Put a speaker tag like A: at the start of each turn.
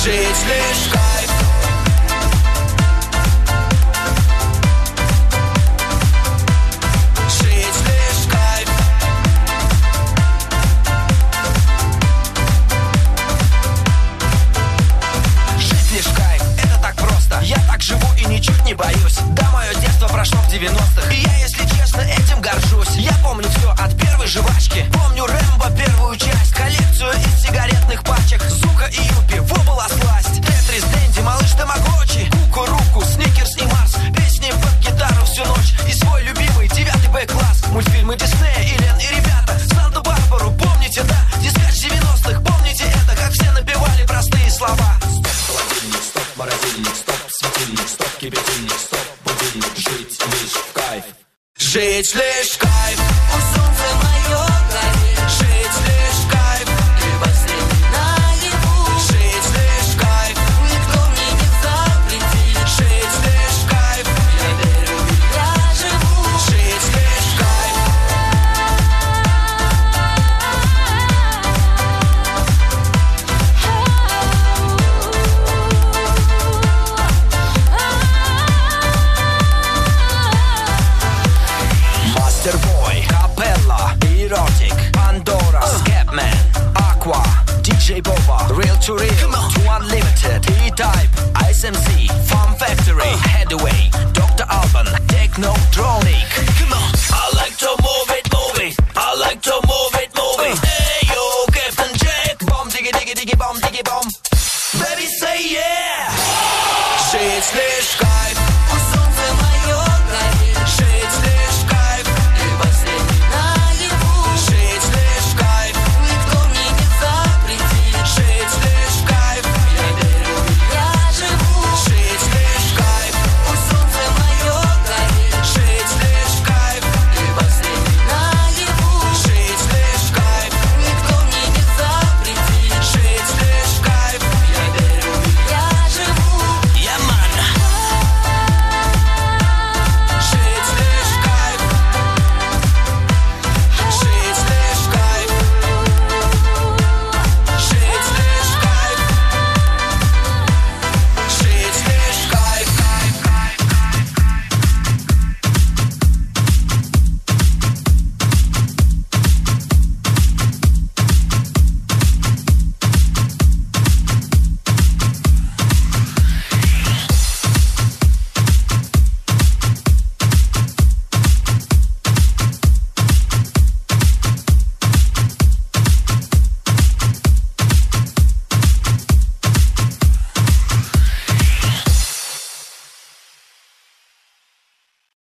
A: Жить лишь кайф. Жить лишь кайф. Жить лишь кайф, это так просто. Я так живу и ничуть не боюсь. Да, мое детство прошло в 90-х, и я, если честно, этим горжусь. Я помню все от первой жвачки. Помню Рэмбо первую часть, коллекцию из сигаретных пачек, Зука и Юпи, во была сласть. Тетрис, Дэнди, малыш Тамагочи, Кукуруку, Сникерс и Марс. Песни под гитару всю ночь и свой любимый 9 Б-класс. Мультфильмы Диснея, Элен и ребята, Санта-Барбару, помните, да? Дискач 90-х, помните это, как все напевали простые слова.
B: Стоп, холодильник, стоп, морозильник, стоп, светильник, стоп, кипятильник, стоп, будильник. Жить лишь в кайф.
A: Жить лишь кайф. У солнца мое горе. Жить лишь кайф. Ты последний наяву. Жить лишь кайф. Никто мне не запретит. Жить лишь кайф. Я верю, я живу. Жить лишь кайф. Мастербой, Капелла, Эротик, Пандора, Скепмен, Aqua, DJ Boba, Real to Real, To Unlimited, E-Type, ISMC,